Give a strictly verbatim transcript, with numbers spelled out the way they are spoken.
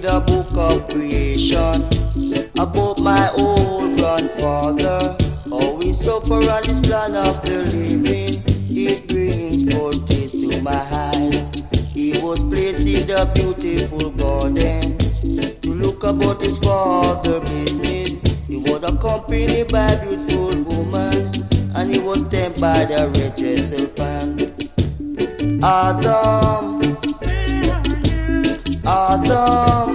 the book of creation about my old grandfather. How we suffer on this land of the living. It brings forth tears to my eyes. He was placed in the beautiful garden to look about his father business. He was accompanied by a beautiful woman, and he was tempted by the red serpent. Adam, Adam,